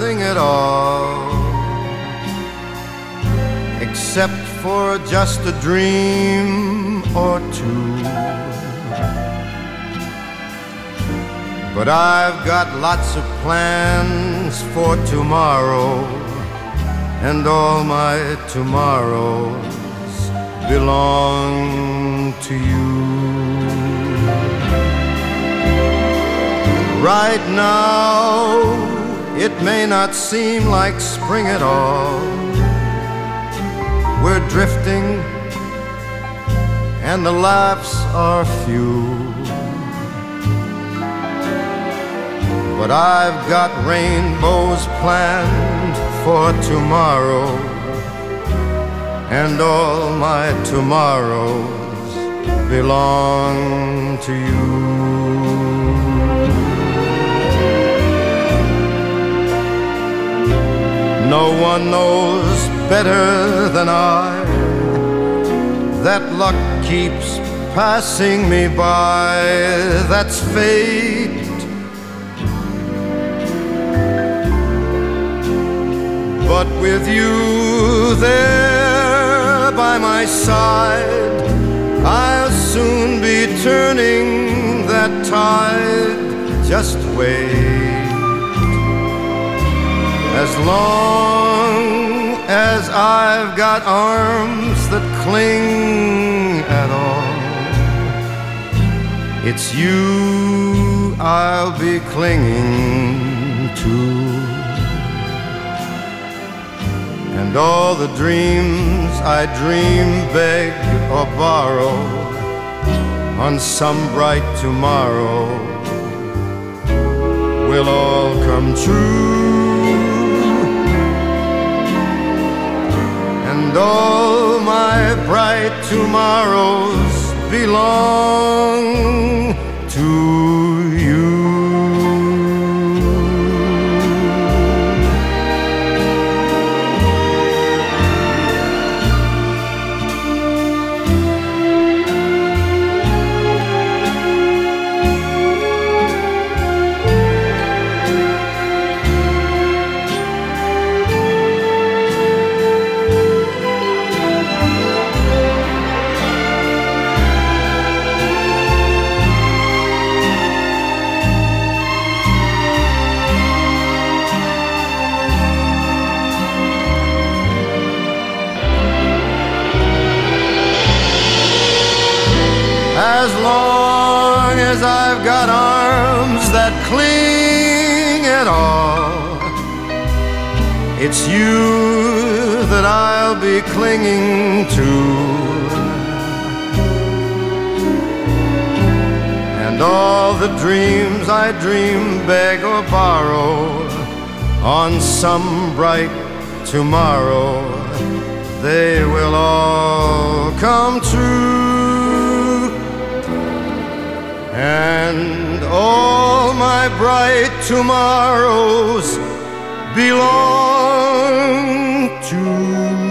nothing at all, except for just a dream or two. But I've got lots of plans for tomorrow, and all my tomorrows belong to you. Right now, it may not seem like spring at all. We're drifting, and the laughs are few. But I've got rainbows planned for tomorrow, and all my tomorrows belong to you. No one knows better than I that luck keeps passing me by. That's fate. But with you there by my side, I'll soon be turning that tide. Just wait. As long as I've got arms that cling at all, it's you I'll be clinging to. And all the dreams I dream, beg or borrow on some bright tomorrow will all come true. And all my bright tomorrows belong to you. As long as I've got arms that cling at all, it's you that I'll be clinging to. And all the dreams I dream, beg or borrow on some bright tomorrow, they will all come true. And all my bright tomorrows belong to